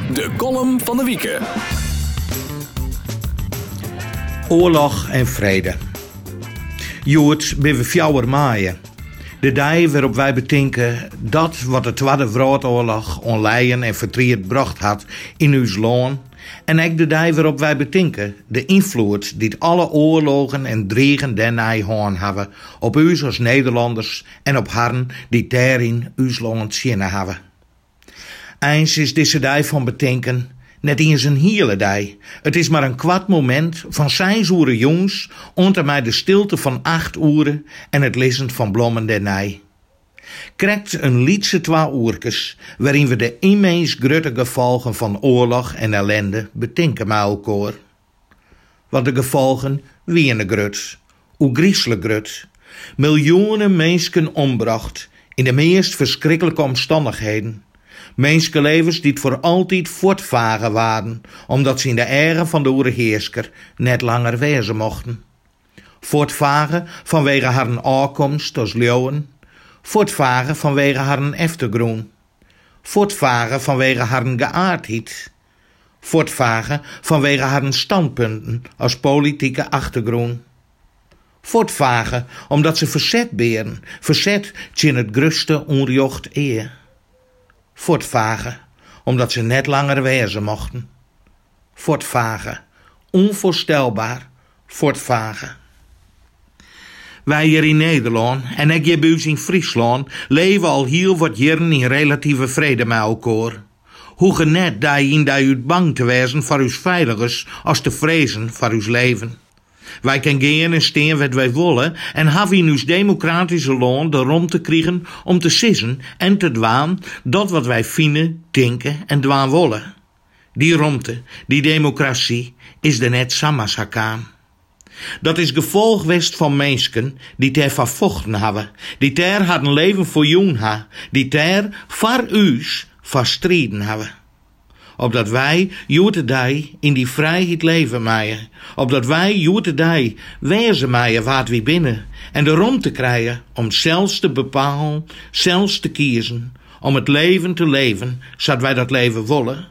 De column van de Wieke. Oorlog en vrede. Joet ben we 4 mei. De dag waarop wij bedenken dat wat de Tweede Wereldoorlog onleien en verdriet bracht had in ons land. En ook de dag waarop wij bedenken de invloed die alle oorlogen en dreigen daarna gehad hebben op ons als Nederlanders en op hen die daarin ons land zien hebben. Eens is deze dag van bedenken net eens een hele dag. Het is maar een kwart moment van 6 uur jongs onder mij de stilte van 8 uren en het lezen van bloemen daarna. Krijgt een liedse 2 uurtjes waarin we de immens grote gevolgen van oorlog en ellende bedenken met elkaar. Want de gevolgen wienen grut, hoe griezelig grut. Miljoenen mensen ombracht in de meest verschrikkelijke omstandigheden. Mensenlevens die het voor altijd voortvaren waren, omdat ze in de ere van de oerheersker net langer wezen mochten. Voortvaren vanwege haar aankomst als leeuwen, voortvaren vanwege haar eftergroen, voortvaren vanwege haar geaardheid, voortvaren vanwege haar standpunten als politieke achtergrond. Voortvaren omdat ze verzet beren, verzet tegen het grootste onrecht eer. Voortvagen, omdat ze net langer wezen mochten. Voortvagen, onvoorstelbaar voortvagen. Wij hier in Nederland en ik hier bij ons in Friesland leven al heel wat jaren in relatieve vrede met elkaar. Hoe genet dat u bang te wezen voor uw veiligers als te vrezen voor uw leven. Wij kunnen gaan en steen wat wij willen en hebben in ons democratische land de ruimte krijgen om te sissen en te dwaan dat wat wij vinden, denken en dwaan willen. Die ruimte, die democratie, is er net samasakam. Dat is gevolg geweest van mensen die ter vervochten hebben, die ter hadden leven voor jong hebben, die ter voor us verstreden hebben. Opdat wij joetedij in die vrijheid leven maaien. Opdat wij joetedij wezen maaien wat we binnen. En de ruimte krijgen om zelfs te bepalen, zelfs te kiezen. Om het leven te leven, zodat wij dat leven willen.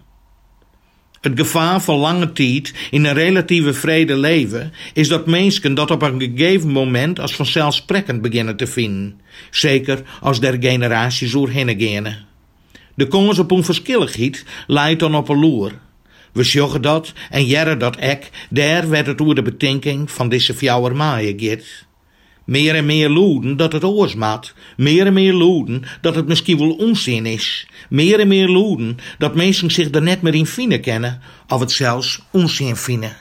Het gevaar van lange tijd in een relatieve vrede leven is dat mensen dat op een gegeven moment als vanzelfsprekend beginnen te vinden. Zeker als der generaties doorheen gaan. De kans op onverschilligheid leidt dan op een loer. We zoggen dat en jaren dat ek, daar werd het oer de bedenking van deze 4 mei gaat. Meer en meer loeden dat het oorsmaat, meer en meer loeden dat het misschien wel onzin is, meer en meer loeden dat mensen zich er net meer in vinden kennen, of het zelfs onzin vinden.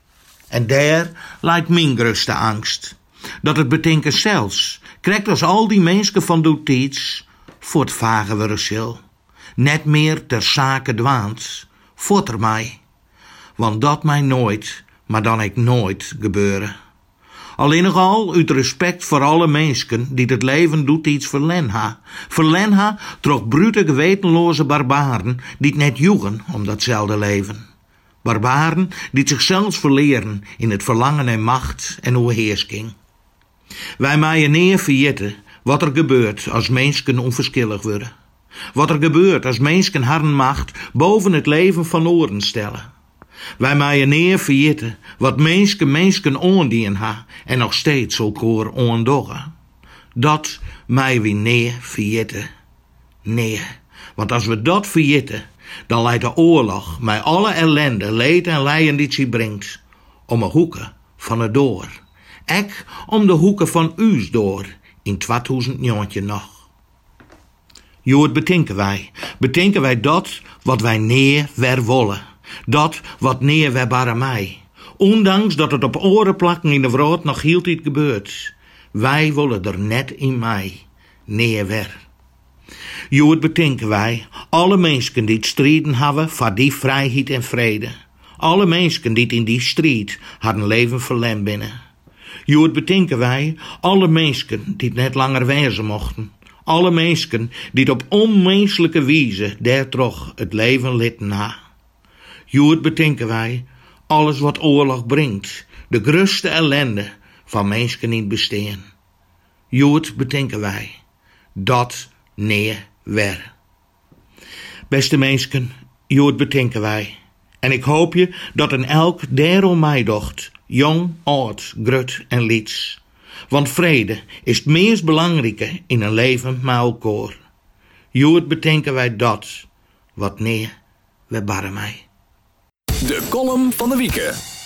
En daar leidt mijn grootste angst. Dat het bedenken zelfs, krijgt als al die mensen van doet iets, voortvagen we er net meer ter zake dwaant, voorter mij. Want dat mij nooit, maar dan ik nooit gebeuren. Alleen nogal uit respect voor alle mensen die het leven doet iets verlen ha. Verlen ha troch brute gewetenloze barbaren die het net joegen om datzelfde leven. Barbaren die zichzelf verleren in het verlangen naar macht en overheersking. Wij maaien neer vergeten wat er gebeurt als mensen onverschillig worden. Wat er gebeurt als mensen haar macht boven het leven van oren stellen. Wij maaien neer vergeten wat mensen oondien ha en nog steeds elkaar oondoggen. Dat maaien we neer vergeten. Nee, want als we dat vergeten, dan leidt de oorlog met alle ellende, leed en lijden die ze brengt, om een hoeken van het door. Ek om de hoeken van us door in 2009 nog. Jood bedenken wij dat wat wij neer wer willen. Dat wat neer wer barre mij. Ondanks dat het op oren plakken in de wereld nog heel tijd gebeurt. Wij willen er net in mij neer wer. Jood bedenken wij alle mensen die het strijden hebben voor die vrijheid en vrede. Alle mensen die in die strijd hadden leven verlen binnen. Jood bedenken wij alle mensen die het net langer wezen mochten. Alle mensen die het op onmenselijke wijze daar toch het leven litten ha. Jood bedenken wij alles wat oorlog brengt, de grootste ellende van mensen in het bestaan. Jood bedenken wij dat neer wer. Beste mensen, Jood betinken wij. En ik hoop je dat een elk daarom mij docht. Jong, oud, grut en lieds. Want vrede is het meest belangrijke in een leven met elkaar. Jood betinken wij dat. Wat nee, we barren mij. De column van de Wieke.